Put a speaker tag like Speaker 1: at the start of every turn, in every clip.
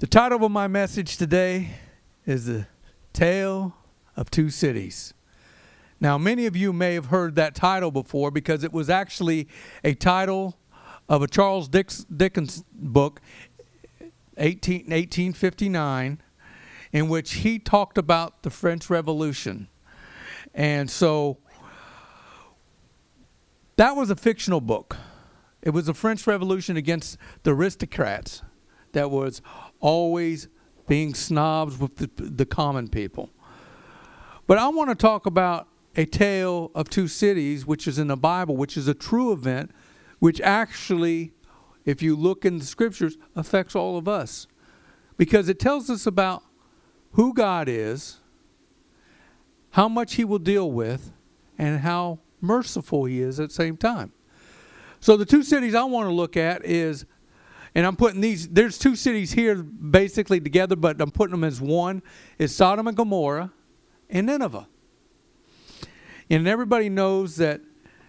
Speaker 1: The title of my message today is The Tale of Two Cities. Now, many of you may have heard that title before because it was actually a title of a Charles Dickens book, 1859, in which he talked about the French Revolution. And so that was a fictional book. It was the French Revolution against the aristocrats that was always being snobs with the common people. But I want to talk about a tale of two cities, which is in the Bible, which is a true event, which actually, if you look in the scriptures, affects all of us. Because it tells us about who God is, how much he will deal with, and how merciful he is at the same time. So the two cities I want to look at is, and I'm putting there's two cities here basically together, but I'm putting them as one, is Sodom and Gomorrah and Nineveh. And everybody knows that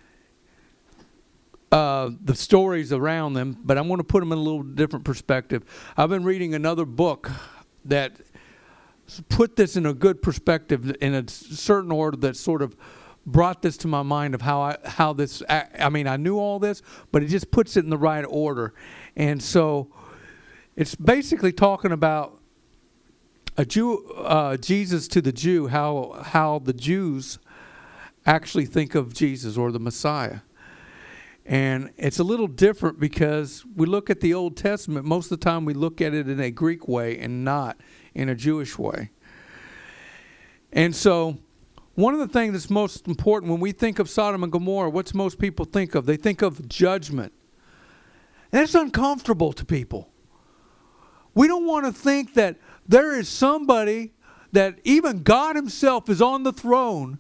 Speaker 1: the stories around them, but I'm going to put them in a little different perspective. I've been reading another book that put this in a good perspective in a certain order that sort of brought this to my mind of how this, I mean, I knew all this, but it just puts it in the right order. And so it's basically talking about a Jew, Jesus to the Jew, how the Jews actually think of Jesus or the Messiah. And it's a little different because we look at the Old Testament, most of the time we look at it in a Greek way and not in a Jewish way. And so one of the things that's most important when we think of Sodom and Gomorrah, what's most people think of? They think of judgment. And that's uncomfortable to people. We don't want to think that there is somebody that even God himself is on the throne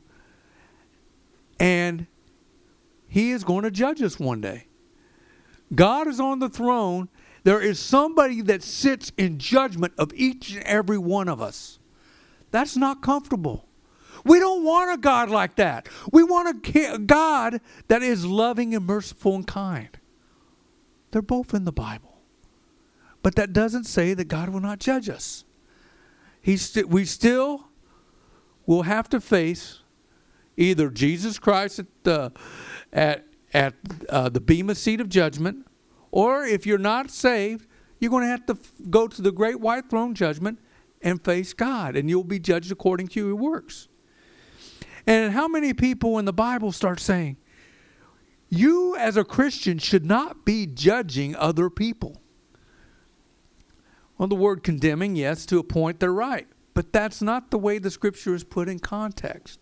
Speaker 1: and he is going to judge us one day. God is on the throne. There is somebody that sits in judgment of each and every one of us. That's not comfortable. We don't want a God like that. We want a God that is loving and merciful and kind. They're both in the Bible. But that doesn't say that God will not judge us. We still will have to face either Jesus Christ at the Bema seat of judgment, or if you're not saved, you're going to have to go to the great white throne judgment and face God, and you'll be judged according to your works. And how many people in the Bible start saying, you as a Christian should not be judging other people? Well, the word condemning, yes, to a point they're right. But that's not the way the scripture is put in context.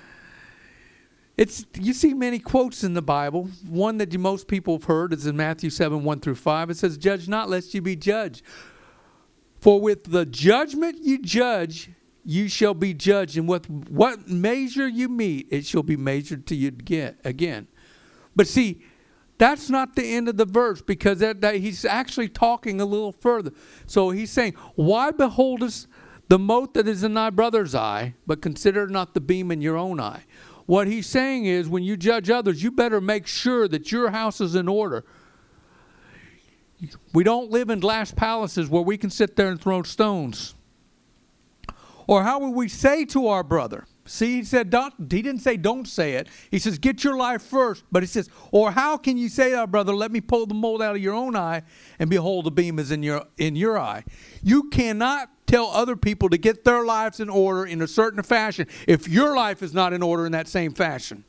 Speaker 1: You see many quotes in the Bible. One that most people have heard is in Matthew 7, 1-5. It says, judge not, lest you be judged. For with the judgment you judge, you shall be judged, and with what measure you meet, it shall be measured to you again. But see, that's not the end of the verse, because that he's actually talking a little further. So he's saying, why beholdest the mote that is in thy brother's eye, but consider not the beam in your own eye? What he's saying is, when you judge others, you better make sure that your house is in order. We don't live in glass palaces where we can sit there and throw stones. Or how would we say to our brother? See, he didn't say don't say it. He says get your life first. But he says, or how can you say to our brother, let me pull the mold out of your own eye, and behold, the beam is in your eye. You cannot tell other people to get their lives in order in a certain fashion if your life is not in order in that same fashion.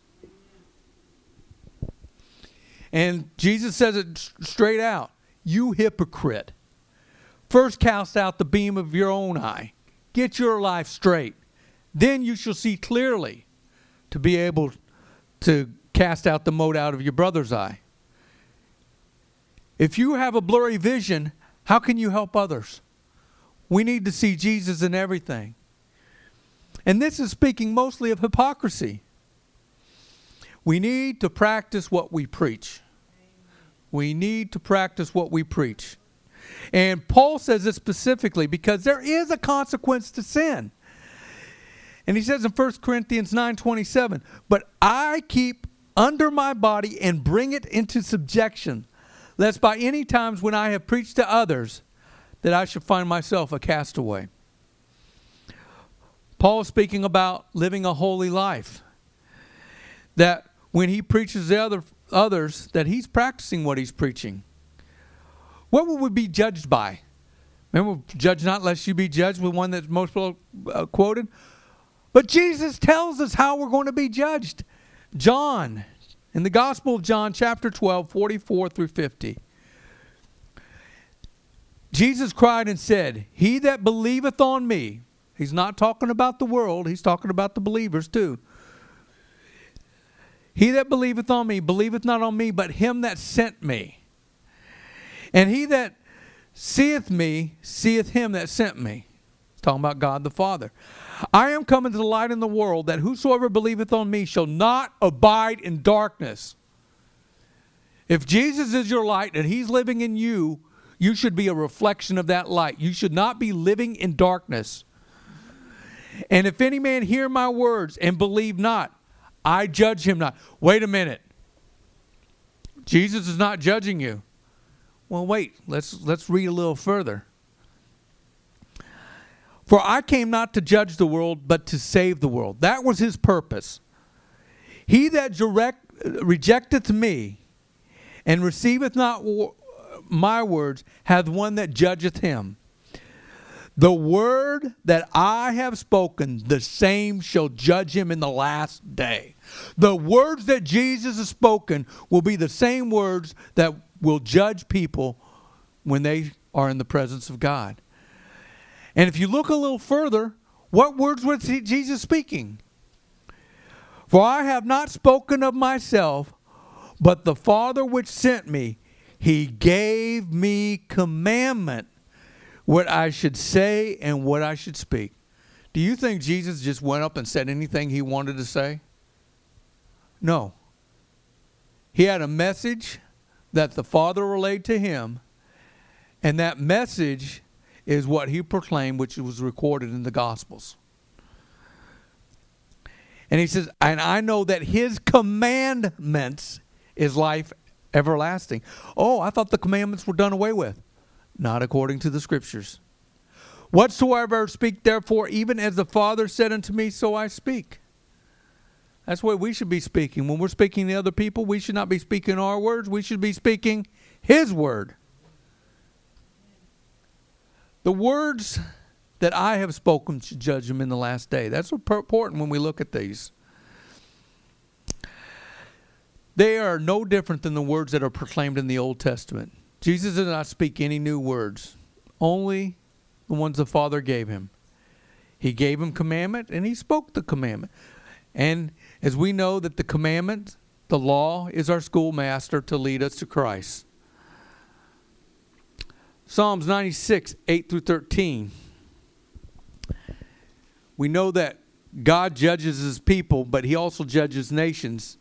Speaker 1: And Jesus says it straight out. You hypocrite. First cast out the beam of your own eye. Get your life straight. Then you shall see clearly to be able to cast out the mote out of your brother's eye. If you have a blurry vision, how can you help others? We need to see Jesus in everything. And this is speaking mostly of hypocrisy. We need to practice what we preach. We need to practice what we preach. And Paul says this specifically because there is a consequence to sin. And he says in 1 Corinthians 9:27, but I keep under my body and bring it into subjection, lest by any times when I have preached to others, that I should find myself a castaway. Paul is speaking about living a holy life. That when he preaches to others, that he's practicing what he's preaching. What would we be judged by? Remember, judge not lest you be judged, with one that's most quoted. But Jesus tells us how we're going to be judged. John, in the Gospel of John, chapter 12, 44 through 50. Jesus cried and said, he that believeth on me. He's not talking about the world. He's talking about the believers too. He that believeth on me, believeth not on me, but him that sent me. And he that seeth me, seeth him that sent me. Talking about God the Father. I am come into the light in the world, that whosoever believeth on me shall not abide in darkness. If Jesus is your light and he's living in you, you should be a reflection of that light. You should not be living in darkness. And if any man hear my words and believe not, I judge him not. Wait a minute. Jesus is not judging you. Well, wait. Let's read a little further. For I came not to judge the world, but to save the world. That was his purpose. He that rejecteth me and receiveth not my words hath one that judgeth him. The word that I have spoken, the same shall judge him in the last day. The words that Jesus has spoken will be the same words that will judge people when they are in the presence of God. And if you look a little further, what words was Jesus speaking? For I have not spoken of myself, but the Father which sent me, he gave me commandment what I should say and what I should speak. Do you think Jesus just went up and said anything he wanted to say? No. He had a message that the Father relayed to him, and that message is what he proclaimed, which was recorded in the Gospels. And he says, and I know that his commandments is life everlasting. Oh, I thought the commandments were done away with. Not according to the Scriptures. Whatsoever I speak, therefore, even as the Father said unto me, so I speak. That's what we should be speaking. When we're speaking to other people, we should not be speaking our words. We should be speaking his word. The words that I have spoken should judge them in the last day. That's important when we look at these. They are no different than the words that are proclaimed in the Old Testament. Jesus did not speak any new words, only the ones the Father gave him. He gave him commandment, and he spoke the commandment. And as we know that the commandment, the law, is our schoolmaster to lead us to Christ. Psalms 96, 8 through 13. We know that God judges his people, but he also judges nations.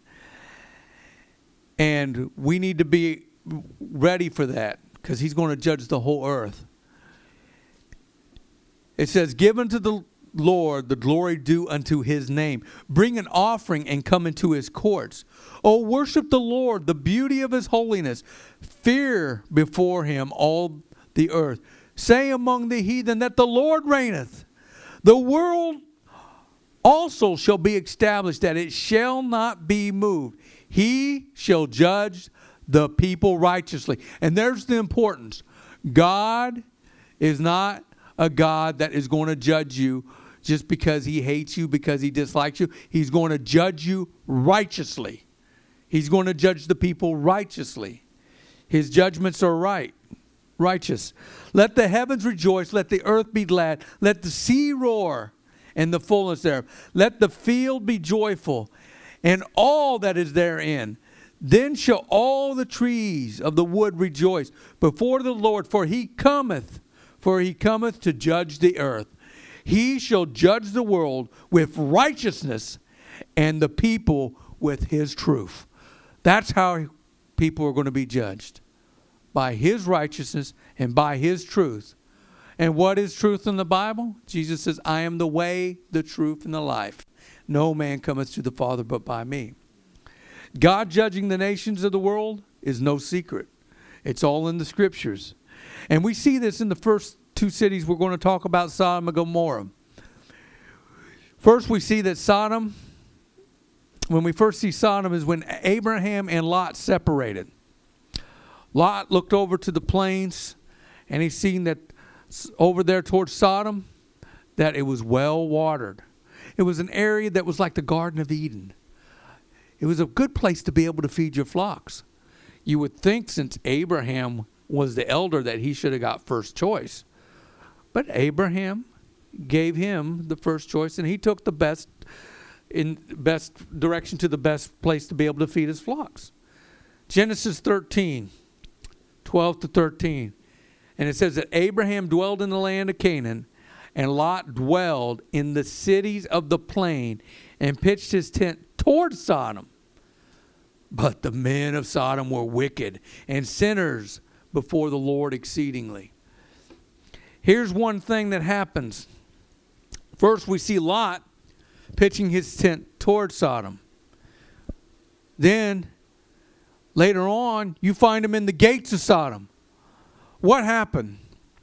Speaker 1: And we need to be ready for that, because he's going to judge the whole earth. It says, give unto the Lord the glory due unto his name. Bring an offering and come into his courts. Oh, worship the Lord, the beauty of his holiness. Fear before him all the earth. Say among the heathen that the Lord reigneth. The world also shall be established, that it shall not be moved. He shall judge the people righteously. And there's the importance. God is not a God that is going to judge you just because he hates you, because he dislikes you. He's going to judge you righteously. He's going to judge the people righteously. His judgments are righteous. Let the heavens rejoice. Let the earth be glad. Let the sea roar and the fullness thereof. Let the field be joyful and all that is therein. Then shall all the trees of the wood rejoice before the Lord, for he cometh to judge the earth. He shall judge the world with righteousness and the people with his truth. That's how people are going to be judged. By his righteousness and by his truth. And what is truth in the Bible? Jesus says, I am the way, the truth, and the life. No man cometh to the Father but by me. God judging the nations of the world is no secret. It's all in the Scriptures. And we see this in the first two cities we're going to talk about, Sodom and Gomorrah. First, we see that Sodom, when we first see Sodom, is when Abraham and Lot separated. Lot looked over to the plains, and he seen that over there towards Sodom, that it was well watered. It was an area that was like the Garden of Eden. It was a good place to be able to feed your flocks. You would think since Abraham was the elder that he should have got first choice. But Abraham gave him the first choice, and he took the best direction to the best place to be able to feed his flocks. Genesis 13, 12 to 13. And it says that Abraham dwelled in the land of Canaan, and Lot dwelled in the cities of the plain and pitched his tent toward Sodom. But the men of Sodom were wicked and sinners before the Lord exceedingly. Here's one thing that happens. First, we see Lot pitching his tent toward Sodom. Then, later on, you find him in the gates of Sodom. What happened?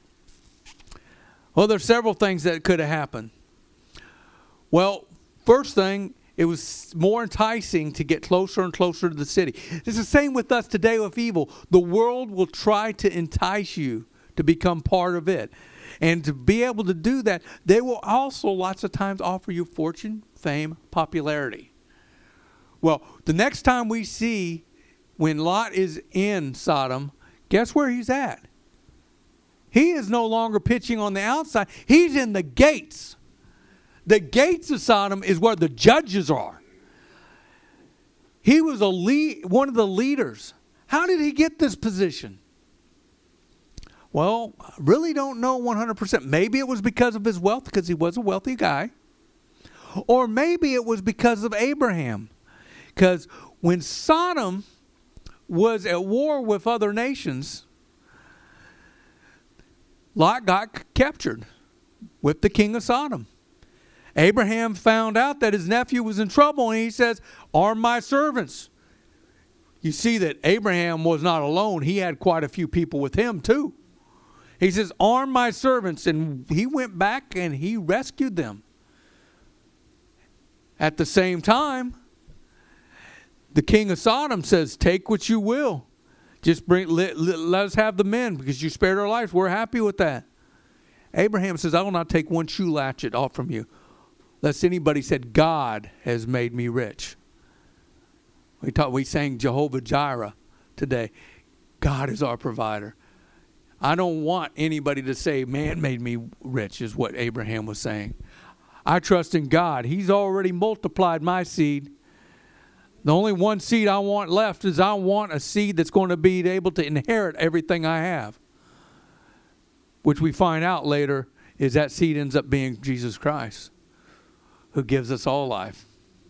Speaker 1: Well, there's several things that could have happened. Well, first thing, it was more enticing to get closer and closer to the city. It's the same with us today with evil. The world will try to entice you to become part of it. And to be able to do that, they will also lots of times offer you fortune, fame, popularity. Well, the next time we see when Lot is in Sodom, guess where he's at? He is no longer pitching on the outside. He's in the gates. The gates of Sodom is where the judges are. He was one of the leaders. How did he get this position? Well, I really don't know 100%. Maybe it was because of his wealth, because he was a wealthy guy. Or maybe it was because of Abraham. Because when Sodom was at war with other nations, Lot got captured with the king of Sodom. Abraham found out that his nephew was in trouble, and he says, arm my servants. You see that Abraham was not alone. He had quite a few people with him too. He says, arm my servants. And he went back and he rescued them. At the same time, the king of Sodom says, take what you will. Just let us have the men because you spared our lives. We're happy with that. Abraham says, I will not take one shoe latchet off from you, lest anybody said, God has made me rich. We sang Jehovah Jireh today. God is our provider. I don't want anybody to say, man made me rich, is what Abraham was saying. I trust in God. He's already multiplied my seed. The only one seed I want left is I want a seed that's going to be able to inherit everything I have. Which we find out later is that seed ends up being Jesus Christ, who gives us all life.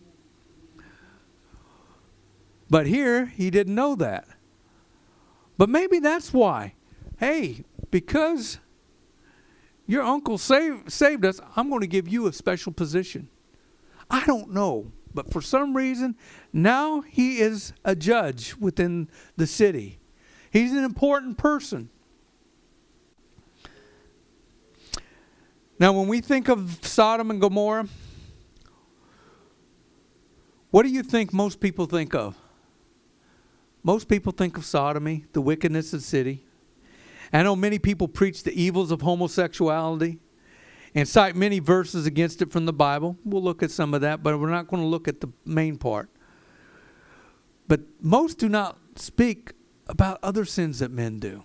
Speaker 1: But here, he didn't know that. But maybe that's why. Hey, because your uncle saved us, I'm going to give you a special position. I don't know. But for some reason, now he is a judge within the city. He's an important person. Now, when we think of Sodom and Gomorrah, what do you think most people think of? Most people think of sodomy, the wickedness of the city. I know many people preach the evils of homosexuality and cite many verses against it from the Bible. We'll look at some of that, but we're not going to look at the main part. But most do not speak about other sins that men do.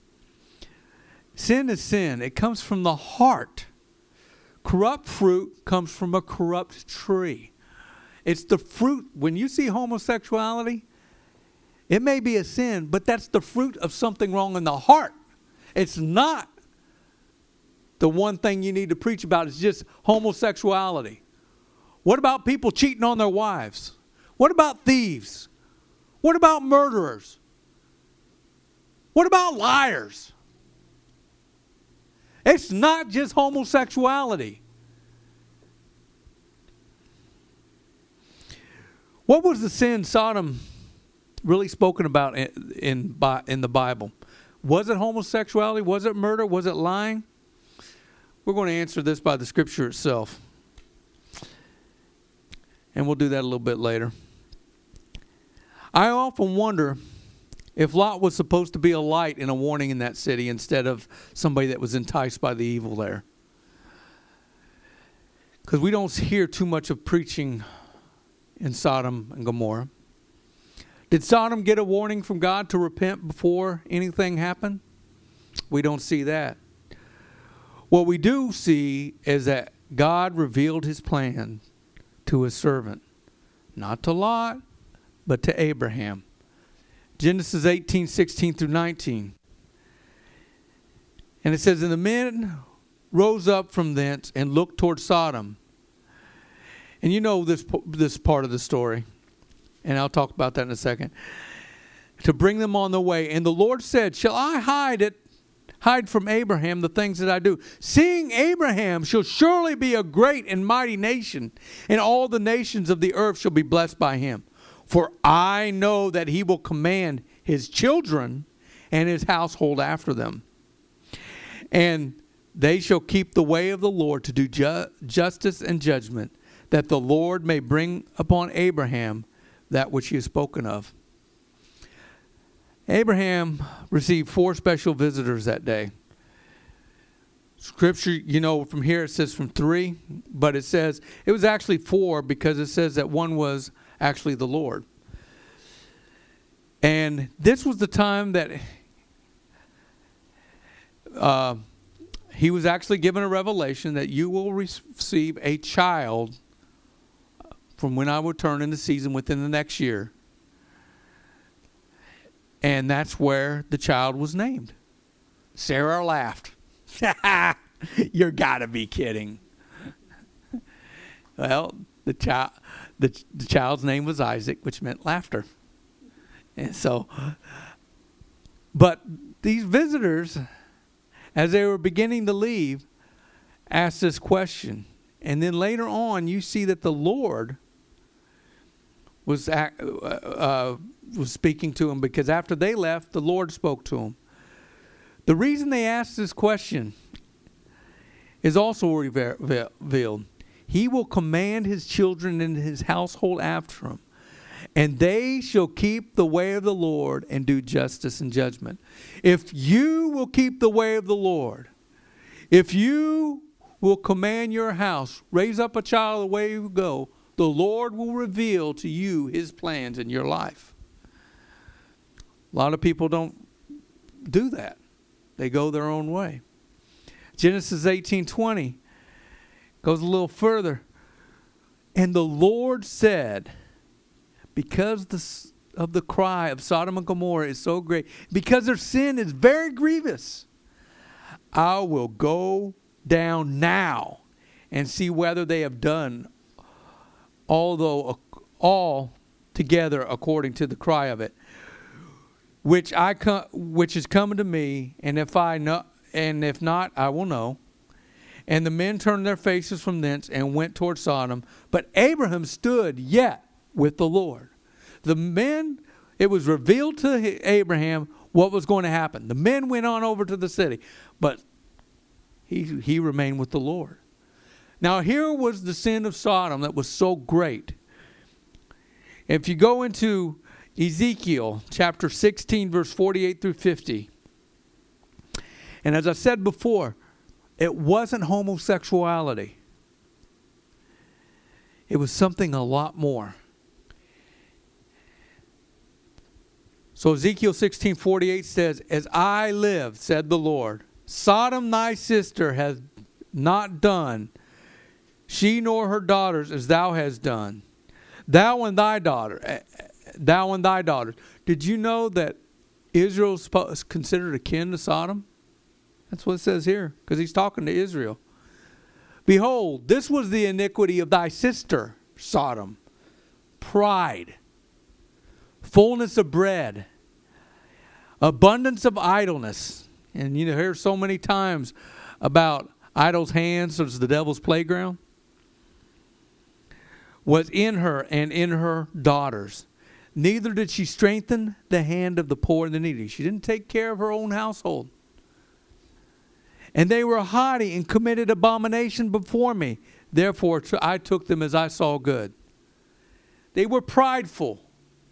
Speaker 1: Sin is sin. It comes from the heart. Corrupt fruit comes from a corrupt tree. It's the fruit. When you see homosexuality, it may be a sin, but that's the fruit of something wrong in the heart. It's not the one thing you need to preach about. It's just homosexuality. What about people cheating on their wives? What about thieves? What about murderers? What about liars? It's not just homosexuality. What was the sin Sodom really spoken about in the Bible? Was it homosexuality? Was it murder? Was it lying? We're going to answer this by the scripture itself. And we'll do that a little bit later. I often wonder if Lot was supposed to be a light and a warning in that city instead of somebody that was enticed by the evil there. Because we don't hear too much of preaching in Sodom and Gomorrah. Did Sodom get a warning from God to repent before anything happened? We don't see that. What we do see is that God revealed his plan to his servant. Not to Lot, but to Abraham. Genesis 18:16 through 19. And it says, and the men rose up from thence and looked toward Sodom. And you know this part of the story. And I'll talk about that in a second. To bring them on the way. And the Lord said, shall I hide from Abraham the things that I do? Seeing Abraham shall surely be a great and mighty nation, and all the nations of the earth shall be blessed by him. For I know that he will command his children and his household after them. And they shall keep the way of the Lord to do justice and judgment, that the Lord may bring upon Abraham that which he has spoken of. Abraham received 4 special visitors that day. Scripture, from here it says from 3, but it says it was actually 4 because it says that one was actually the Lord. And this was the time that he was actually given a revelation that you will receive a child from when I will turn in the season within the next year. And that's where the child was named. Sarah laughed. You're gotta be kidding. Well, the child's name was Isaac, which meant laughter. And so, but these visitors, as they were beginning to leave, asked this question. And then later on, you see that the Lord was speaking to him, because after they left, the Lord spoke to him. The reason they asked this question is also revealed. He will command his children and his household after him, and they shall keep the way of the Lord and do justice and judgment. If you will keep the way of the Lord, if you will command your house, raise up a child the way you go, the Lord will reveal to you his plans in your life. A lot of people don't do that. They go their own way. Genesis 18:20 goes a little further. And the Lord said, because of the cry of Sodom and Gomorrah is so great, because their sin is very grievous, I will go down now and see whether they have done all together according to the cry of it, which is coming to me, and if not, I will know. And the men turned their faces from thence and went toward Sodom, but Abraham stood yet with the Lord. It was revealed to Abraham what was going to happen. The men went on over to the city, but he remained with the Lord. Now here was the sin of Sodom that was so great. If you go into Ezekiel chapter 16, verse 48 through 50. And as I said before, it wasn't homosexuality. It was something a lot more. So Ezekiel 16:48 says, as I live, said the Lord, Sodom thy sister has not done, she nor her daughters, as thou hast done. Thou and thy daughters. Did you know that Israel is considered akin to Sodom? That's what it says here, because he's talking to Israel. Behold, this was the iniquity of thy sister, Sodom. Pride, fullness of bread, abundance of idleness. And you hear so many times about idols' hands as the devil's playground. Was in her and in her daughters. Neither did she strengthen the hand of the poor and the needy. She didn't take care of her own household. And they were haughty and committed abomination before me. Therefore, I took them as I saw good. They were prideful.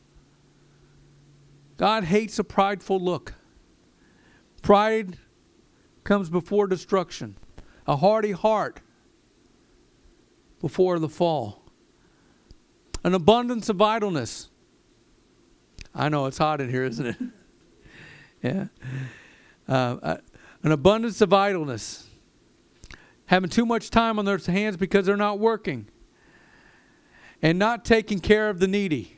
Speaker 1: God hates a prideful look. Pride comes before destruction. A haughty heart before the fall. An abundance of idleness. I know it's hot in here, isn't it? Yeah. An abundance of idleness. Having too much time on their hands because they're not working. And not taking care of the needy.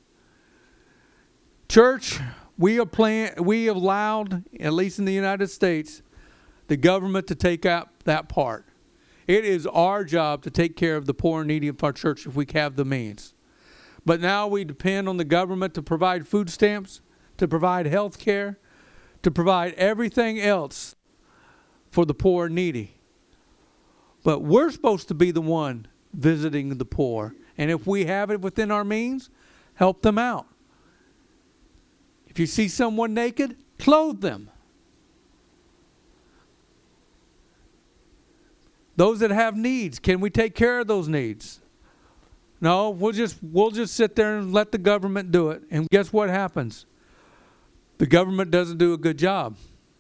Speaker 1: Church, we have allowed, at least in the United States, the government to take out that part. It is our job to take care of the poor and needy of our church if we have the means. But now we depend on the government to provide food stamps, to provide health care, to provide everything else for the poor and needy. But we're supposed to be the one visiting the poor. And if we have it within our means, help them out. If you see someone naked, clothe them. Those that have needs, can we take care of those needs? No, we'll just sit there and let the government do it. And guess what happens? The government doesn't do a good job.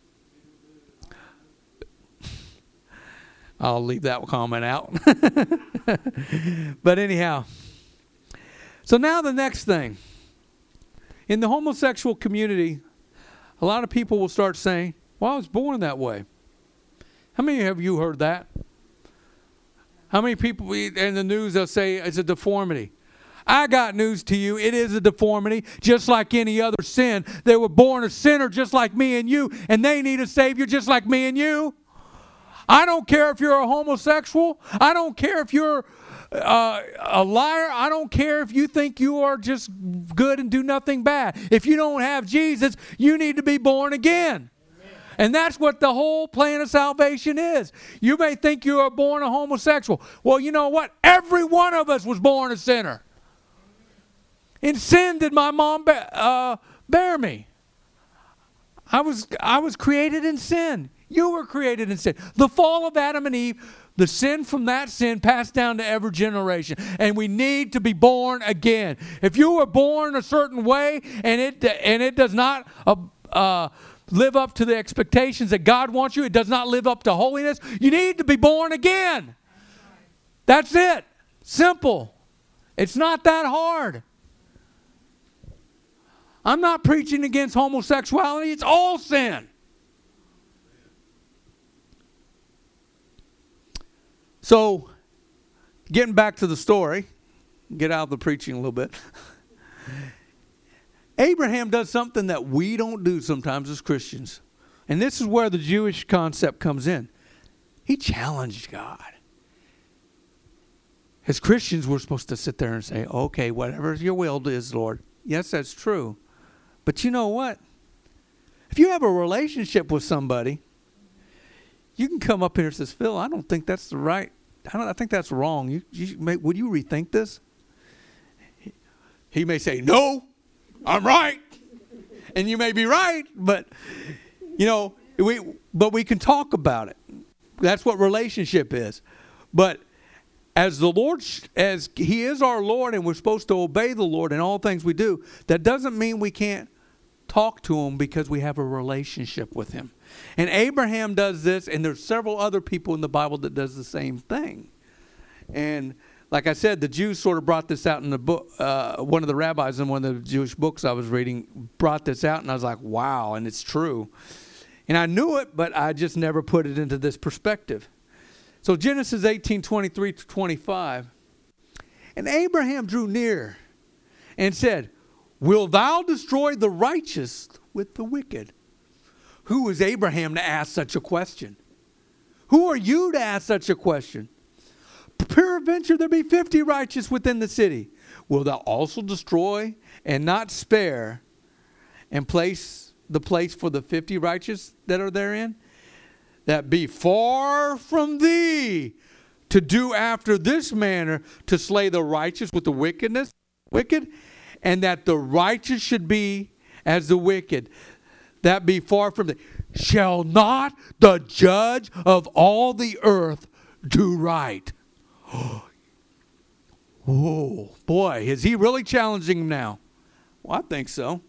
Speaker 1: I'll leave that comment out. But anyhow. So now the next thing. In the homosexual community, a lot of people will start saying, well, I was born that way. How many of you heard that? How many people in the news they'll say it's a deformity? I got news to you. It is a deformity, just like any other sin. They were born a sinner just like me and you, and they need a Savior just like me and you. I don't care if you're a homosexual. I don't care if you're a liar. I don't care if you think you are just good and do nothing bad. If you don't have Jesus, you need to be born again. And that's what the whole plan of salvation is. You may think you are born a homosexual. Well, you know what? Every one of us was born a sinner. In sin did my mom bear me. I was created in sin. You were created in sin. The fall of Adam and Eve, the sin from that sin passed down to every generation. And we need to be born again. If you were born a certain way and it does not live up to the expectations that God wants you, it does not live up to holiness, you need to be born again. That's it. Simple. It's not that hard. I'm not preaching against homosexuality. It's all sin. So, getting back to the story, get out of the preaching a little bit. Abraham does something that we don't do sometimes as Christians. And this is where the Jewish concept comes in. He challenged God. As Christians, we're supposed to sit there and say, okay, whatever your will is, Lord. Yes, that's true. But you know what? If you have a relationship with somebody, you can come up here and say, Phil, I don't think that's the right. I think that's wrong. Would you rethink this? He may say, no, I'm right. And you may be right, but, we can talk about it. That's what relationship is. But as He is our Lord and we're supposed to obey the Lord in all things we do, that doesn't mean we can't talk to Him because we have a relationship with Him. And Abraham does this, and there's several other people in the Bible that does the same thing. And like I said, the Jews sort of brought this out in the book. One of the rabbis in one of the Jewish books I was reading brought this out, and I was like, wow, and it's true. And I knew it, but I just never put it into this perspective. So Genesis 18:23-25. And Abraham drew near and said, will thou destroy the righteous with the wicked? Who is Abraham to ask such a question? Who are you to ask such a question? Peradventure there be 50 righteous within the city. Will thou also destroy and not spare and place the place for the 50 righteous that are therein? That be far from thee to do after this manner, to slay the righteous with the wicked, and that the righteous should be as the wicked, that be far from thee. Shall not the judge of all the earth do right? Oh, boy, is he really challenging him now? Well, I think so.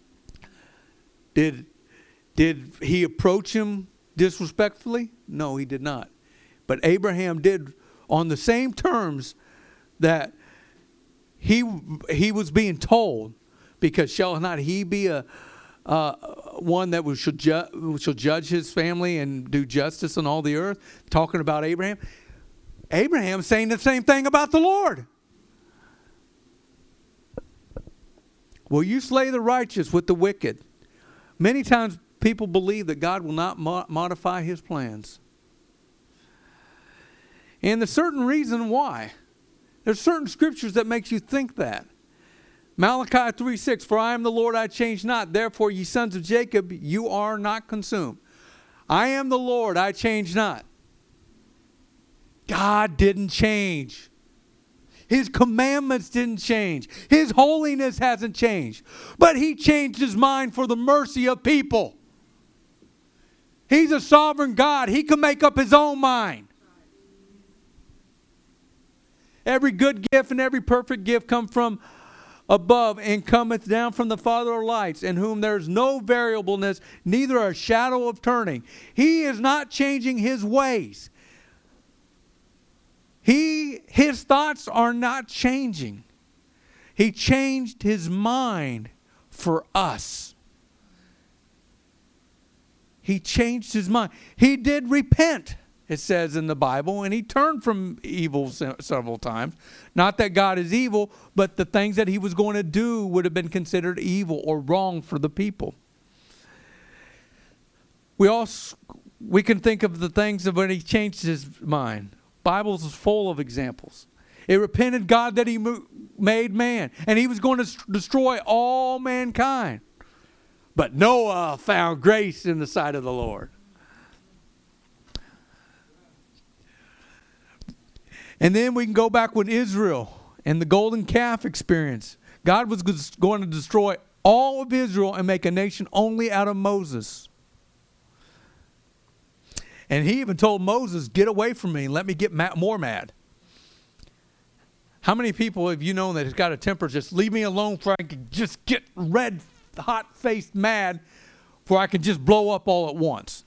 Speaker 1: Did he approach him disrespectfully? No, he did not. But Abraham did on the same terms that he was being told, because shall not he be a one that shall judge his family and do justice on all the earth? Talking about Abraham. Abraham saying the same thing about the Lord. Will you slay the righteous with the wicked? Many times people believe that God will not modify his plans. And there's certain reason why. There's certain scriptures that makes you think that. Malachi 3:6, for I am the Lord, I change not. Therefore, ye sons of Jacob, you are not consumed. I am the Lord, I change not. God didn't change. His commandments didn't change. His holiness hasn't changed. But he changed his mind for the mercy of people. He's a sovereign God. He can make up his own mind. Every good gift and every perfect gift come from above and cometh down from the Father of lights, in whom there is no variableness, neither a shadow of turning. He is not changing his ways. His thoughts are not changing. He changed his mind for us. He changed his mind. He did repent, it says in the Bible, and he turned from evil several times. Not that God is evil, but the things that he was going to do would have been considered evil or wrong for the people. We can think of the things of when he changed his mind. Bible is full of examples. It repented God that he made man, and he was going to destroy all mankind. But Noah found grace in the sight of the Lord. And then we can go back with Israel and the golden calf experience. God was going to destroy all of Israel and make a nation only out of Moses. And he even told Moses, get away from me and let me get more mad. How many people have you known that has got a temper? Just leave me alone so I can just get red, hot-faced mad for I can just blow up all at once.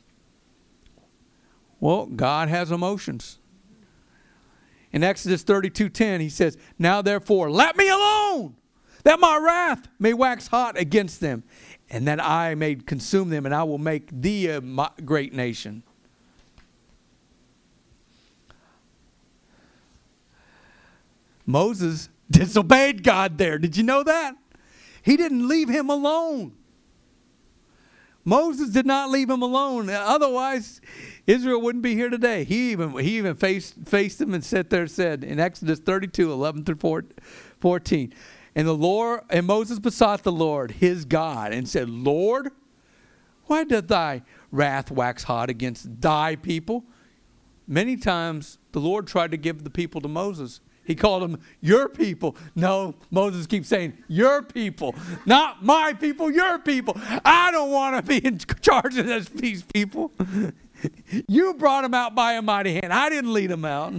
Speaker 1: Well, God has emotions. In Exodus 32:10, he says, now therefore, let me alone, that my wrath may wax hot against them, and that I may consume them, and I will make thee a great nation. Moses disobeyed God there. Did you know that? He didn't leave him alone. Moses did not leave him alone. Otherwise, Israel wouldn't be here today. He even faced him and said in Exodus 32:11-14, and Moses besought the Lord, his God, and said, Lord, why doth thy wrath wax hot against thy people? Many times the Lord tried to give the people to Moses. He called them your people. No, Moses keeps saying, your people. Not my people, your people. I don't want to be in charge of these people. You brought them out by a mighty hand. I didn't lead them out.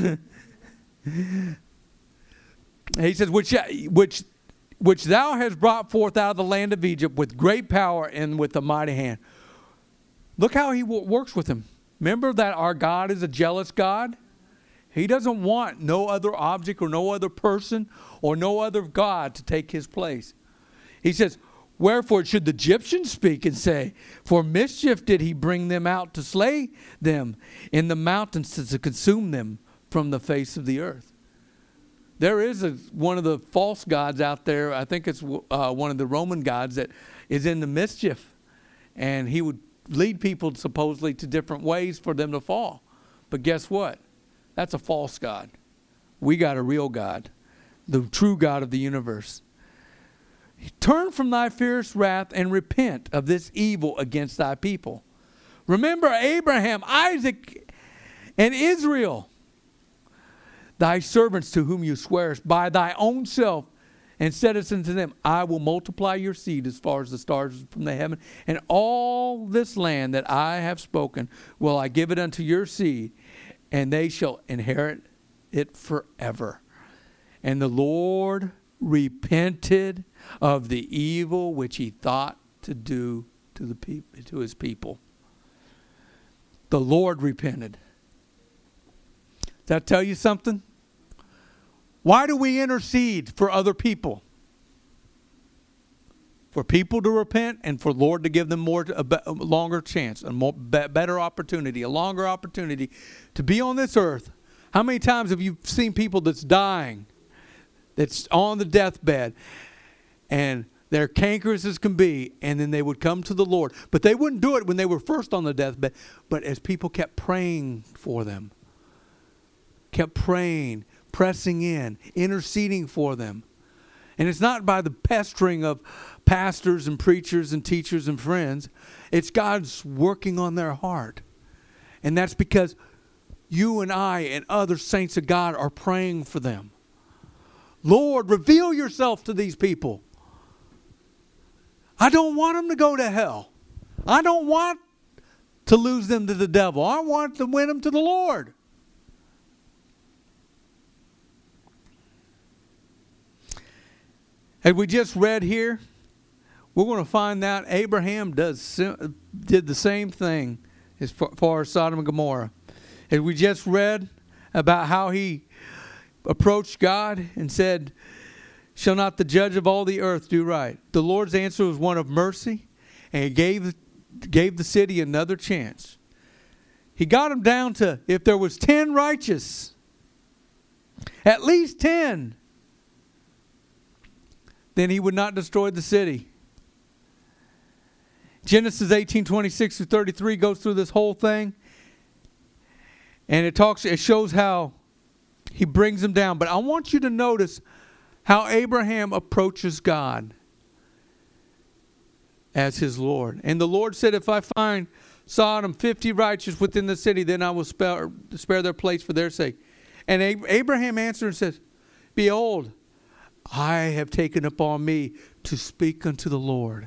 Speaker 1: He says, which thou hast brought forth out of the land of Egypt with great power and with a mighty hand. Look how he works with them. Remember that our God is a jealous God? He doesn't want no other object or no other person or no other God to take his place. He says, wherefore should the Egyptians speak and say, for mischief did he bring them out to slay them in the mountains to consume them from the face of the earth. There is one of the false gods out there. I think it's one of the Roman gods that is in the mischief. And he would lead people supposedly to different ways for them to fall. But guess what? That's a false God. We got a real God, the true God of the universe. Turn from thy fierce wrath and repent of this evil against thy people. Remember Abraham, Isaac, and Israel, thy servants to whom you swearest by thy own self and saidst unto them, I will multiply your seed as far as the stars from the heaven, and all this land that I have spoken will I give it unto your seed, and they shall inherit it forever. And the Lord repented of the evil which he thought to do to his people. The Lord repented. Does that tell you something? Why do we intercede for other people? For people to repent and for Lord to give them a longer chance, a better opportunity, a longer opportunity to be on this earth. How many times have you seen people that's dying, that's on the deathbed, and they're cankerous as can be, and then they would come to the Lord. But they wouldn't do it when they were first on the deathbed. But as people kept praying for them, kept praying, pressing in, interceding for them. And it's not by the pestering of pastors and preachers and teachers and friends. It's God's working on their heart. And that's because you and I and other saints of God are praying for them. Lord, reveal yourself to these people. I don't want them to go to hell. I don't want to lose them to the devil. I want to win them to the Lord. As we just read here, we're going to find out Abraham did the same thing as far as Sodom and Gomorrah. As we just read about how he approached God and said, shall not the judge of all the earth do right? The Lord's answer was one of mercy, and he gave the city another chance. He got them down to, if there was 10 righteous, at least 10, then he would not destroy the city. Genesis 18:26-33 goes through this whole thing. And it shows how he brings them down. But I want you to notice how Abraham approaches God as his Lord. And the Lord said, if I find Sodom 50 righteous within the city, then I will spare their place for their sake. And Abraham answered and says, behold, I have taken upon me to speak unto the Lord.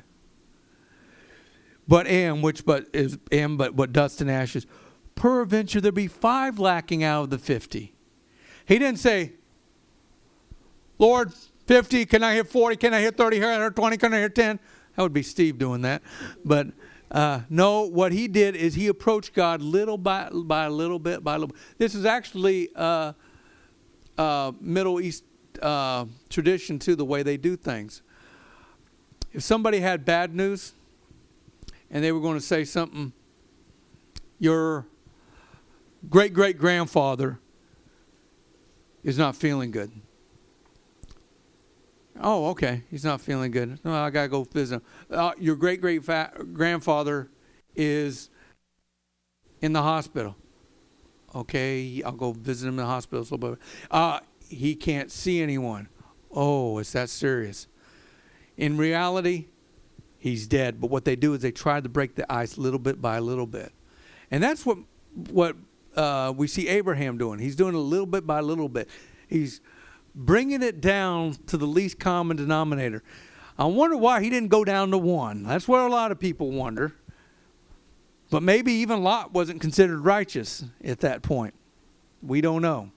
Speaker 1: But but dust and ashes. Peradventure there be 5 lacking out of the 50. He didn't say, Lord, 50, can I hear 40? Can I hear 30? Can I hear 20? Can I hear 10? That would be Steve doing that. But no, what he did is he approached God little by little bit by little bit. This is actually Middle East tradition too, the way they do things. If somebody had bad news and they were going to say something, your great-great-grandfather is not feeling good. Oh, okay. He's not feeling good. No, I got to go visit him. Your great-great-grandfather is in the hospital. Okay, I'll go visit him in the hospital. He can't see anyone. Oh, it's that serious. In reality, he's dead. But what they do is they try to break the ice little bit by little bit. And that's what we see Abraham doing. He's doing it a little bit by little bit. He's bringing it down to the least common denominator. I wonder why he didn't go down to 1. That's what a lot of people wonder. But maybe even Lot wasn't considered righteous at that point. We don't know.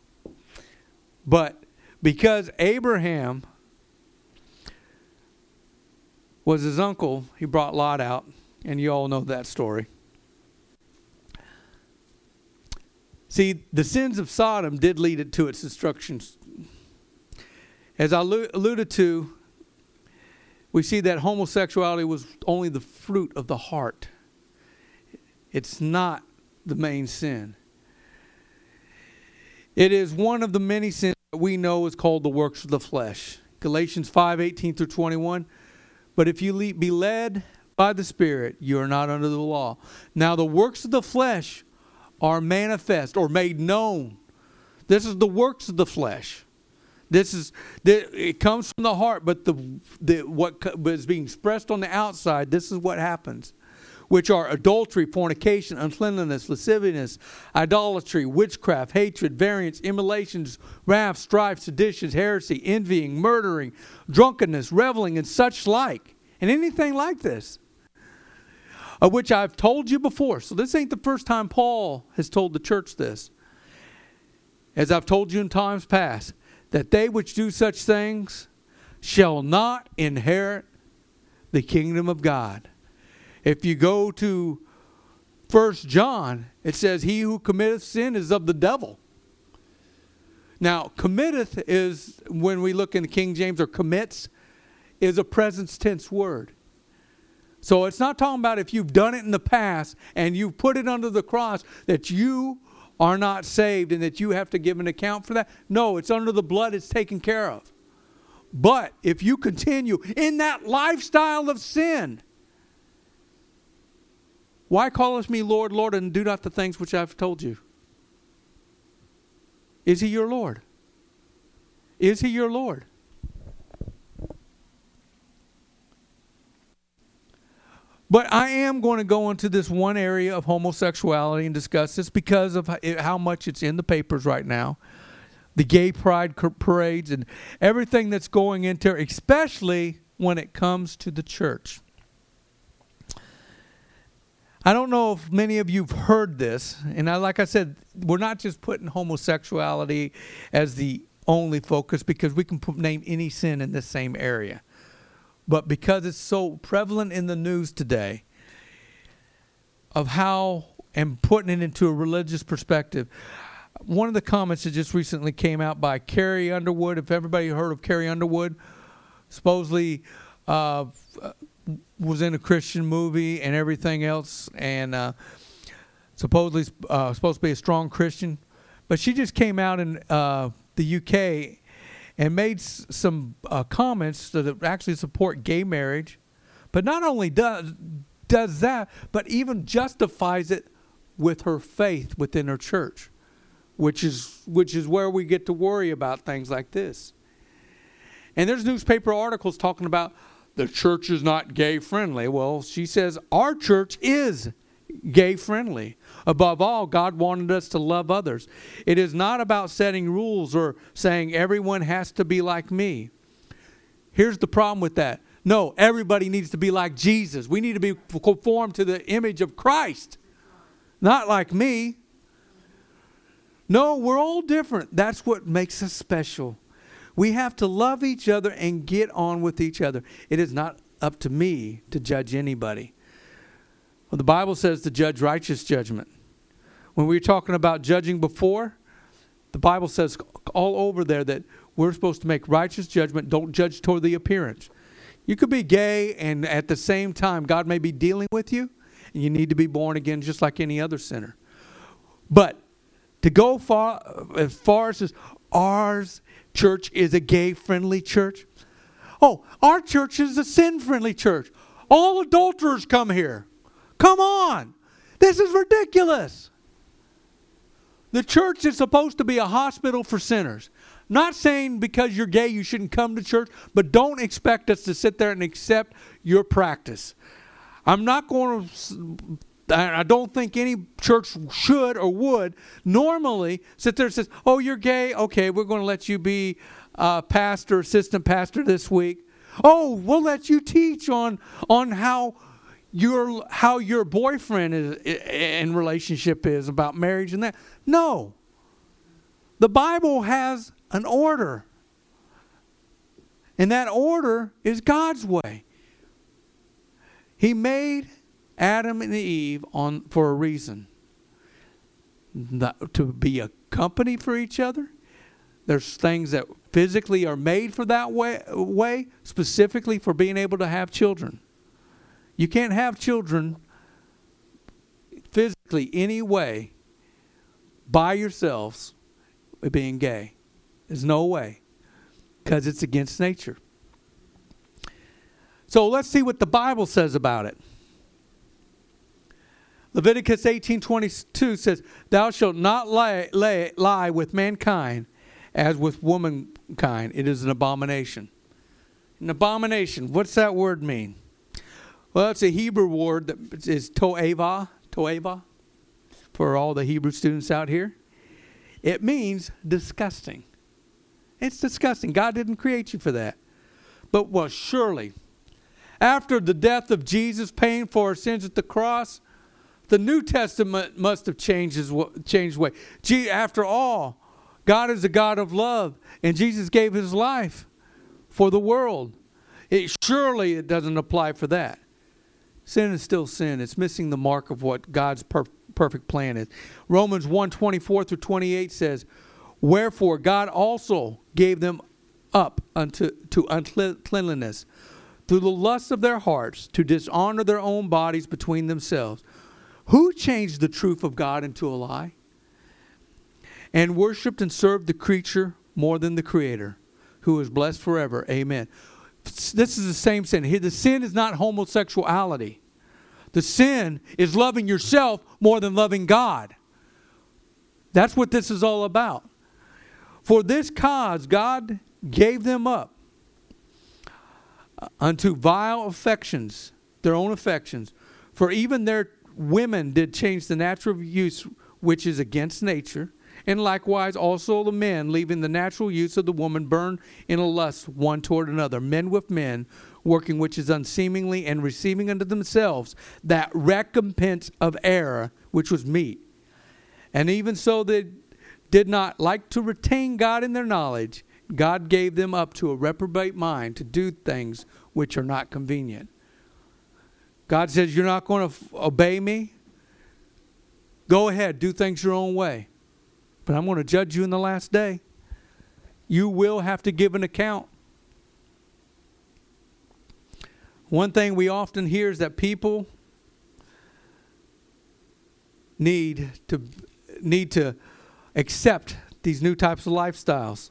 Speaker 1: But because Abraham was his uncle, he brought Lot out. And you all know that story. See, the sins of Sodom did lead it to its destruction. As I alluded to, we see that homosexuality was only the fruit of the heart. It's not the main sin. It is one of the many sins that we know is called the works of the flesh. Galatians 5:18-21. But if you be led by the Spirit, you are not under the law. Now the works of the flesh are manifest or made known. This is the works of the flesh. It comes from the heart, but what is being expressed on the outside, this is what happens. which are adultery, fornication, uncleanness, lasciviousness, idolatry, witchcraft, hatred, variance, immolations, wrath, strife, seditions, heresy, envying, murdering, drunkenness, reveling, and such like. And anything like this, of which I've told you before. So this ain't the first time Paul has told the church this. As I've told you in times past, that they which do such things shall not inherit the kingdom of God. If you go to 1 John, it says, he who committeth sin is of the devil. Now, committeth is, when we look in the King James, or commits, is a present tense word. So it's not talking about if you've done it in the past and you've put it under the cross that you are not saved and that you have to give an account for that. No, it's under the blood, it's taken care of. But if you continue in that lifestyle of sin, why callest me Lord, Lord, and do not the things which I've told you? Is he your Lord? Is he your Lord? But I am going to go into this one area of homosexuality and discuss this because of how much it's in the papers right now. The gay pride parades and everything that's going into, especially when it comes to the church. I don't know if many of you have heard this, and like I said, we're not just putting homosexuality as the only focus because we can name any sin in this same area. But because it's so prevalent in the news today of how, and putting it into a religious perspective, one of the comments that just recently came out by Carrie Underwood, if everybody heard of Carrie Underwood, supposedly was in a Christian movie and everything else, and supposedly supposed to be a strong Christian. But she just came out in the UK and made some comments that actually support gay marriage. But not only does that, but even justifies it with her faith within her church, which is where we get to worry about things like this. And there's newspaper articles talking about the church is not gay friendly. Well, she says our church is gay friendly. Above all, God wanted us to love others. It is not about setting rules or saying everyone has to be like me. Here's the problem with that. No, everybody needs to be like Jesus. We need to be conformed to the image of Christ. Not like me. No, we're all different. That's what makes us special. We have to love each other and get on with each other. It is not up to me to judge anybody. Well, the Bible says to judge righteous judgment. When we were talking about judging before, the Bible says all over there that we're supposed to make righteous judgment. Don't judge toward the appearance. You could be gay and at the same time God may be dealing with you and you need to be born again just like any other sinner. But to go as far as ours church is a gay-friendly church. Oh, our church is a sin-friendly church. All adulterers come here. Come on. This is ridiculous. The church is supposed to be a hospital for sinners. Not saying because you're gay you shouldn't come to church, but don't expect us to sit there and accept your practice. I'm not going to... I don't think any church should or would normally sit there and says, oh, you're gay? Okay, we're going to let you be pastor, assistant pastor this week. Oh, we'll let you teach on how your boyfriend is in relationship is about marriage and that. No. The Bible has an order. And that order is God's way. He made Adam and Eve for a reason. To be a company for each other. There's things that physically are made for that way, specifically for being able to have children. You can't have children physically any way by yourselves being gay. There's no way. Because it's against nature. So let's see what the Bible says about it. Leviticus 18:22 says, thou shalt not lie with mankind as with womankind. It is an abomination. An abomination, what's that word mean? Well, it's a Hebrew word that is to'eva, for all the Hebrew students out here. It means disgusting. It's disgusting. God didn't create you for that. But, well, surely, after the death of Jesus paying for our sins at the cross, the New Testament must have changed way. After all, God is a God of love, and Jesus gave his life for the world. Surely it doesn't apply for that. Sin is still sin. It's missing the mark of what God's perfect plan is. Romans 1:24-28 says, wherefore God also gave them up to uncleanness through the lust of their hearts, to dishonor their own bodies between themselves. Who changed the truth of God into a lie? And worshipped and served the creature more than the Creator, who is blessed forever. Amen. This is the same sin. Here, the sin is not homosexuality. The sin is loving yourself more than loving God. That's what this is all about. For this cause, God gave them up unto vile affections, their own affections. For even their women did change the natural use which is against nature. And likewise also the men, leaving the natural use of the woman, burn in a lust one toward another. Men with men, working which is unseemly, and receiving unto themselves that recompense of error, which was meat. And even so they did not like to retain God in their knowledge. God gave them up to a reprobate mind to do things which are not convenient. God says, you're not going to obey me? Go ahead, do things your own way. But I'm going to judge you in the last day. You will have to give an account. One thing we often hear is that people need to accept these new types of lifestyles.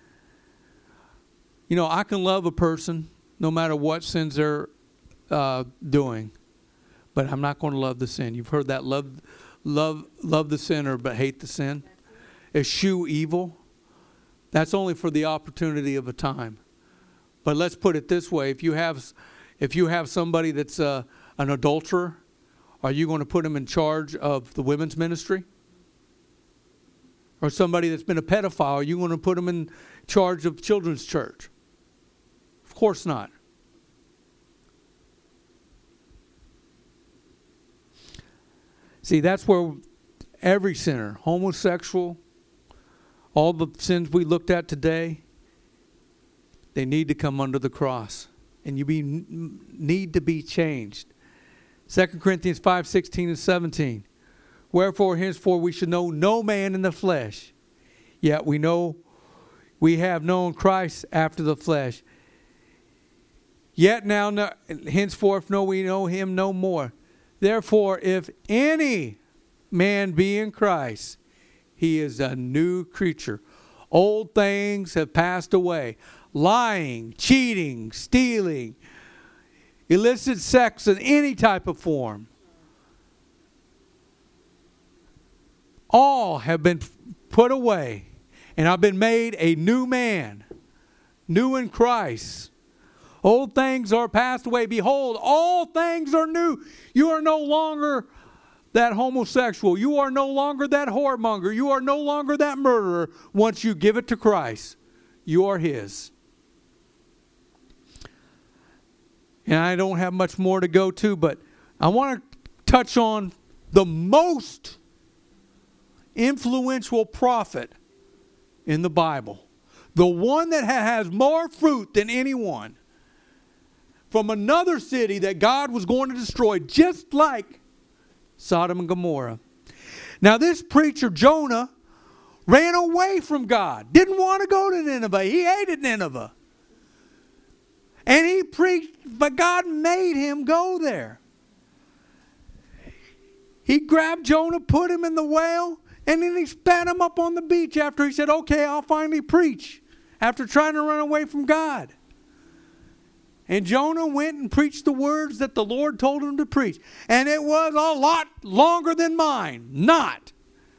Speaker 1: You know, I can love a person no matter what sins they're doing, but I'm not going to love the sin. You've heard that, love the sinner but hate the sin. Eschew evil. That's only for the opportunity of a time. But let's put it this way: if you have somebody that's an adulterer, are you going to put him in charge of the women's ministry? Or somebody that's been a pedophile, are you going to put him in charge of children's church? Of course not. See, that's where every sinner, homosexual, all the sins we looked at today, they need to come under the cross. And need to be changed. 2 Corinthians 5:16-17. Wherefore henceforth we should know no man in the flesh. Yet we have known Christ after the flesh. Yet now henceforth we know him no more. Therefore, if any man be in Christ, he is a new creature. Old things have passed away. Lying, cheating, stealing, illicit sex in any type of form, all have been put away, and I've been made a new man, new in Christ. Old things are passed away. Behold, all things are new. You are no longer that homosexual. You are no longer that whoremonger. You are no longer that murderer. Once you give it to Christ, you are his. And I don't have much more to go to, but I want to touch on the most influential prophet in the Bible. The one that has more fruit than anyone. From another city that God was going to destroy, just like Sodom and Gomorrah. Now this preacher, Jonah, ran away from God. Didn't want to go to Nineveh. He hated Nineveh. And he preached, but God made him go there. He grabbed Jonah, put him in the whale, and then he spat him up on the beach after he said, okay, I'll finally preach, after trying to run away from God. And Jonah went and preached the words that the Lord told him to preach. And it was a lot longer than mine. Not.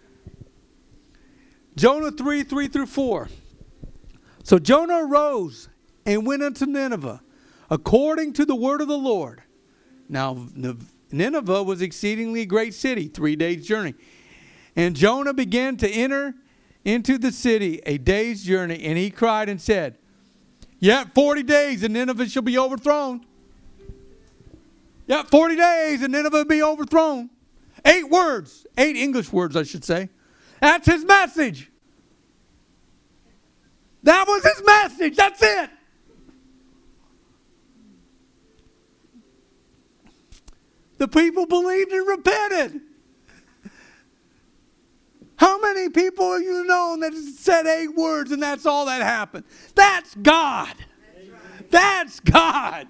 Speaker 1: Jonah 3:3-4. So Jonah arose and went unto Nineveh, according to the word of the Lord. Now, Nineveh was exceedingly great city, 3 days' journey. And Jonah began to enter into the city a day's journey, and he cried and said, yet 40 days and Nineveh shall be overthrown. Yet 40 days and Nineveh will be overthrown. 8 words, 8 English words, I should say. That's his message. That was his message. That's it. The people believed and repented. How many people have you known that said 8 words and that's all that happened? That's God. That's God.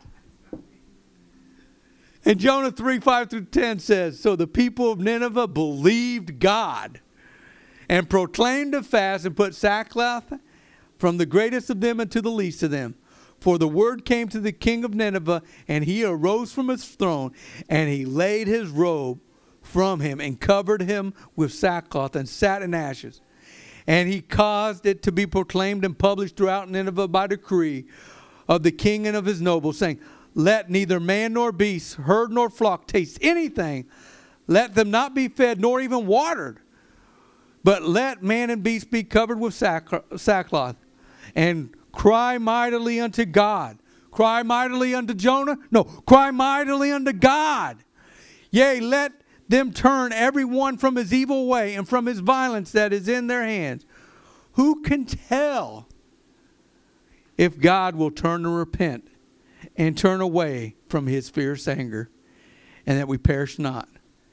Speaker 1: And Jonah 3:5-10 says, so the people of Nineveh believed God and proclaimed a fast and put sackcloth from the greatest of them unto the least of them. For the word came to the king of Nineveh, and he arose from his throne, and he laid his robe from him and covered him with sackcloth and sat in ashes. And he caused it to be proclaimed and published throughout Nineveh by decree of the king and of his nobles, saying, let neither man nor beast, herd nor flock taste anything. Let them not be fed nor even watered. But let man and beast be covered with sackcloth. And cry mightily unto God. Cry mightily unto Jonah? No, cry mightily unto God. Yea, let them turn every one from his evil way and from his violence that is in their hands. Who can tell if God will turn and repent and turn away from his fierce anger, and that we perish not?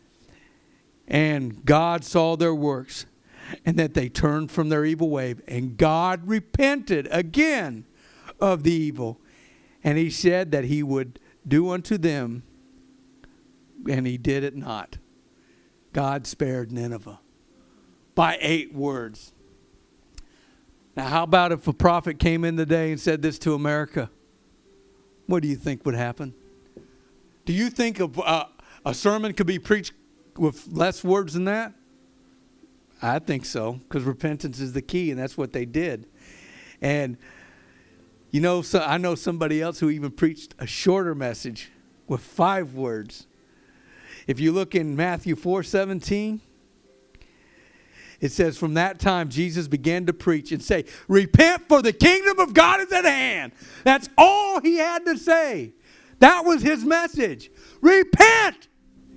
Speaker 1: And God saw their works, and that they turned from their evil way. And God repented again of the evil. And he said that he would do unto them, and he did it not. God spared Nineveh by 8 words. Now, how about if a prophet came in today and said this to America? What do you think would happen? Do you think a sermon could be preached with less words than that? I think so, because repentance is the key, and that's what they did. And, you know, so I know somebody else who even preached a shorter message with 5 words. If you look in Matthew 4:17, it says, from that time Jesus began to preach and say, repent, for the kingdom of God is at hand. That's all he had to say. That was his message. Repent.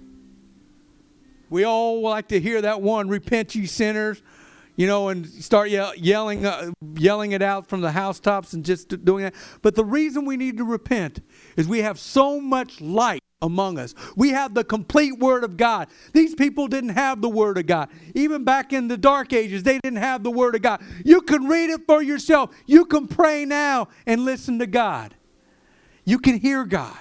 Speaker 1: We all like to hear that one, repent ye sinners, you know, and start yelling it out from the housetops and just doing that. But the reason we need to repent is we have so much light among us. We have the complete Word of God. These people didn't have the Word of God. Even back in the dark ages, they didn't have the Word of God. You can read it for yourself. You can pray now and listen to God. You can hear God.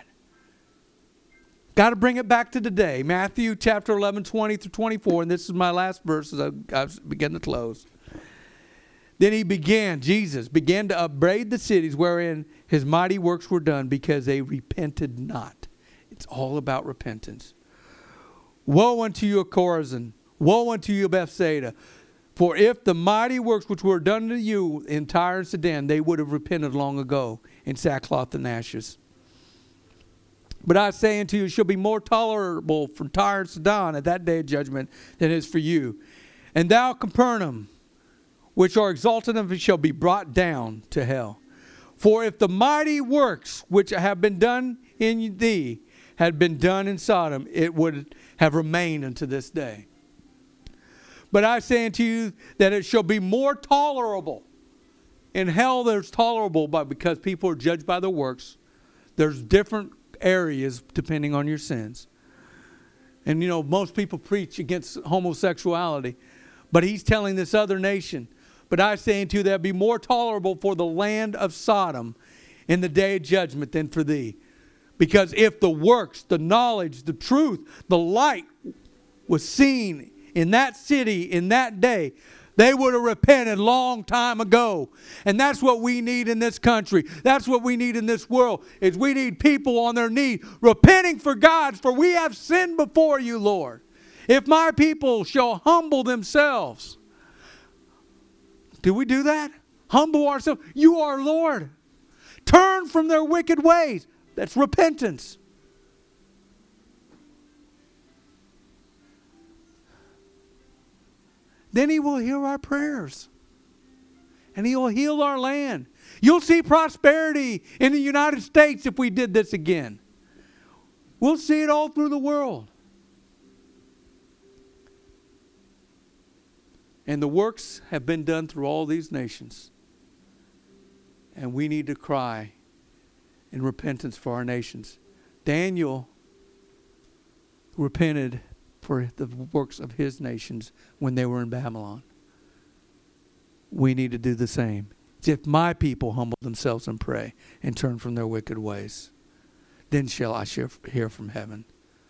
Speaker 1: Got to bring it back to today. Matthew chapter 11, 20-24. And this is my last verse as I begin to close. Then Jesus began to upbraid the cities wherein his mighty works were done, because they repented not. It's all about repentance. Woe unto you, Chorazin! Woe unto you, Bethsaida! For if the mighty works which were done to you in Tyre and Sidon, they would have repented long ago in sackcloth and ashes. But I say unto you, it shall be more tolerable for Tyre and Sidon at that day of judgment than it is for you. And thou, Capernaum, which are exalted of it, shall be brought down to hell. For if the mighty works which have been done in thee had been done in Sodom, it would have remained unto this day. But I say unto you that it shall be more tolerable. In hell there's tolerable, but because people are judged by their works, there's different areas depending on your sins. And you know, most people preach against homosexuality, but he's telling this other nation, but I say unto you that it be more tolerable for the land of Sodom in the day of judgment than for thee. Because if the works, the knowledge, the truth, the light was seen in that city in that day, they would have repented a long time ago. And that's what we need in this country. That's what we need in this world, is we need people on their knees repenting for God, for we have sinned before you, Lord. If my people shall humble themselves. Do we do that? Humble ourselves. You are Lord. Turn from their wicked ways. That's repentance. then He will hear our prayers. And He will heal our land. You'll see prosperity in the United States if we did this again. We'll see it all through the world. And the works have been done through all these nations. And we need to cry in repentance for our nations. Daniel repented for the works of his nations when they were in Babylon. We need to do the same. If my people humble themselves and pray and turn from their wicked ways, then shall I hear from heaven.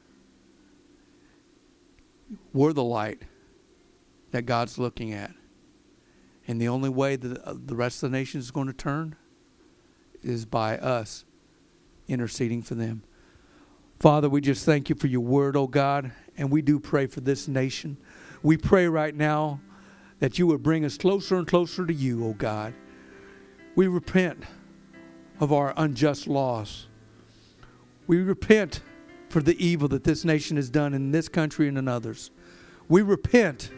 Speaker 1: We're the light that God's looking at. And the only way that the rest of the nation is going to turn is by us interceding for them. Father, we just thank you for your word, oh God, and we do pray for this nation. We pray right now that you would bring us closer and closer to you, oh God. We repent of our unjust laws. We repent for the evil that this nation has done in this country and in others. We repent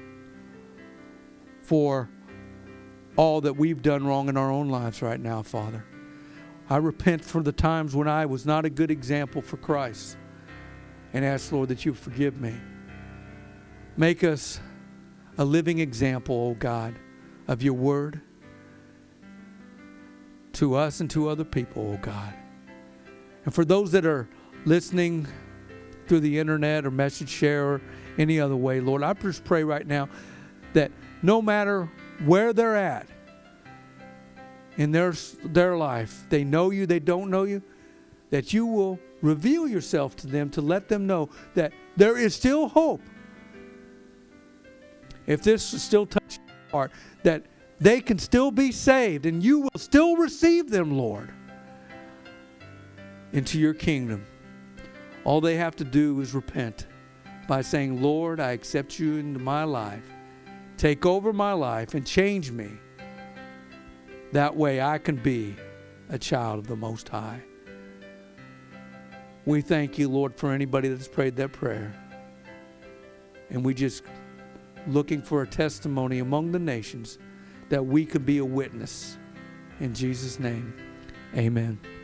Speaker 1: for all that we've done wrong in our own lives right now, Father. I repent for the times when I was not a good example for Christ and ask, Lord, that you forgive me. Make us a living example, oh God, of your word to us and to other people, oh God. And for those that are listening through the internet or message share or any other way, Lord, I just pray right now that no matter where they're at in their life, they know you, they don't know you, that you will reveal yourself to them to let them know that there is still hope. If this is still touching your heart, that they can still be saved and you will still receive them, Lord, into your kingdom. All they have to do is repent by saying, Lord, I accept you into my life. Take over my life and change me. That way I can be a child of the Most High. We thank you, Lord, for anybody that's prayed that prayer. And we just looking for a testimony among the nations that we could be a witness. In Jesus' name, amen.